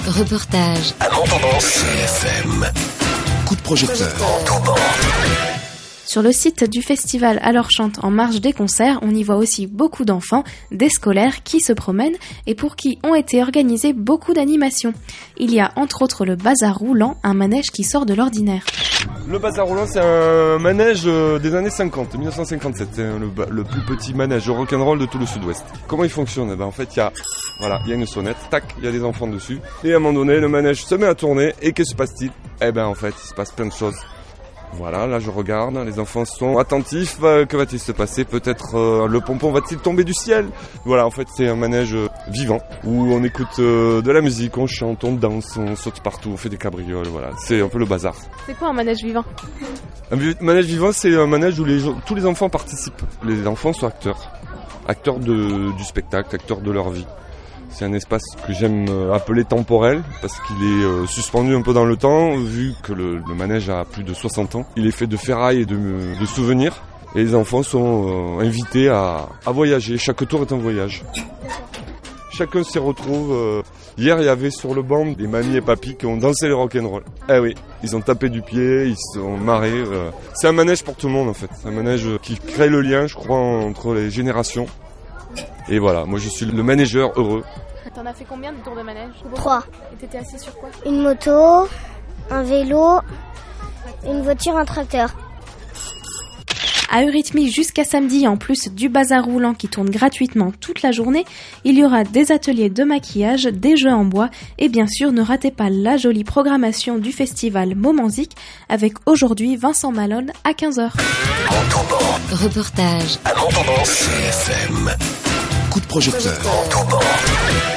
Reportage. À Montauban, CFM. Coup de projecteur. Montauban. Sur le site du festival Alors Chante en marge des concerts, on y voit aussi beaucoup d'enfants, des scolaires qui se promènent et pour qui ont été organisées beaucoup d'animations. Il y a entre autres le bazar roulant, un manège qui sort de l'ordinaire. Le bazar roulant, c'est un manège des années 50, 1957. C'est le plus petit manège rock'n'roll de tout le sud-ouest. Comment il fonctionne ? En fait, il y a une sonnette, tac, il y a des enfants dessus. Et à un moment donné, le manège se met à tourner. Et que se passe-t-il ? En fait, il se passe plein de choses. Voilà, là je regarde, les enfants sont attentifs, que va-t-il se passer ? Peut-être le pompon va-t-il tomber du ciel ? Voilà, en fait c'est un manège vivant, où on écoute de la musique, on chante, on danse, on saute partout, on fait des cabrioles, voilà, c'est un peu le bazar. C'est quoi un manège vivant ? Un manège vivant, c'est un manège où tous les enfants participent. Les enfants sont acteurs du spectacle, acteurs de leur vie. C'est un espace que j'aime appeler temporel parce qu'il est suspendu un peu dans le temps vu que le manège a plus de 60 ans. Il est fait de ferraille et de souvenirs et les enfants sont invités à voyager. Chaque tour est un voyage. Chacun s'y retrouve. Hier, il y avait sur le banc des mamies et papis qui ont dansé le rock'n'roll. Eh oui, ils ont tapé du pied, ils se sont marrés. C'est un manège pour tout le monde en fait. C'est un manège qui crée le lien, je crois, entre les générations. Et voilà, moi je suis le manager heureux. T'en as fait combien de tours de manège ? 3. Et t'étais assis sur quoi ? Une moto, un vélo, une voiture, un tracteur. À Eurythmie jusqu'à samedi, en plus du bazar roulant qui tourne gratuitement toute la journée, il y aura des ateliers de maquillage, des jeux en bois et bien sûr ne ratez pas la jolie programmation du festival Momenzik avec aujourd'hui Vincent Malone à 15h. Montauban. Reportage. À Montauban, CFM. Coup de projecteur. Montauban.